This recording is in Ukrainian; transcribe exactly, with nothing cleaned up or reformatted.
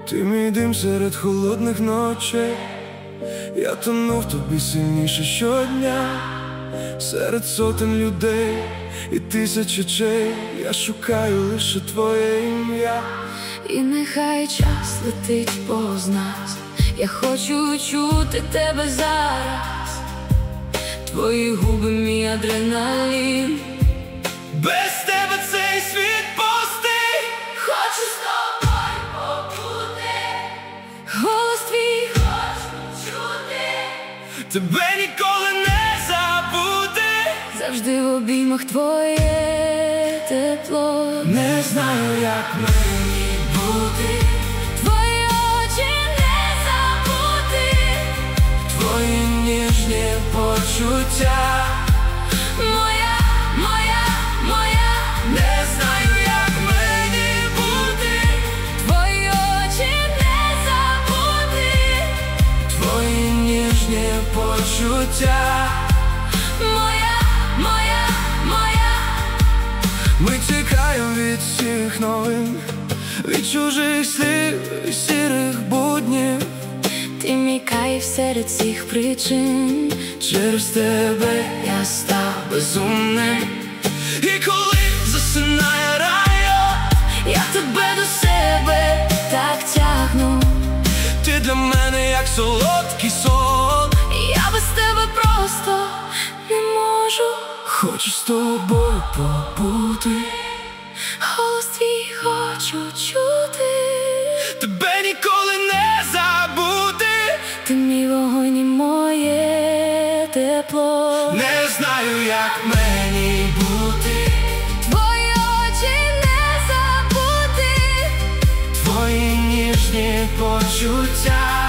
Ти мій дим серед холодних ночей, я тону в тобі сильніше щодня. Серед сотень людей і тисяч очей я шукаю лише твоє ім'я. І нехай час летить повз нас, я хочу чути тебе зараз. Твої губи, мій адреналін. Без тебе цей світ пустий. Хочу з тобою побути, голос твій хочу чути, Тебе ніколи не забути. завжди в обіймах твоє тепло. Не знаю, як мені бути, Твої очі не забути, твої ніжні почуття. моя, моя, моя. Не знаю, як мені бути, Твої очі не забути, твої ніжні почуття. моя, моя, моя. Ми тікаємо від всіх новин, від чужих слів і сірих буднів. Ти мій кайф серед цих причин. Через тебе я став безумним. І коли засинає район, Я тебе до себе так тягну. ти для мене як солодкий сон. Я без тебе просто не можу. Хочу з тобою побути, Голос твій хочу чути. тебе ніколи не забути. Ти мій вогонь і моє тепло. Не знаю, як мені бути, Твої очі не забути, твої ніжні почуття.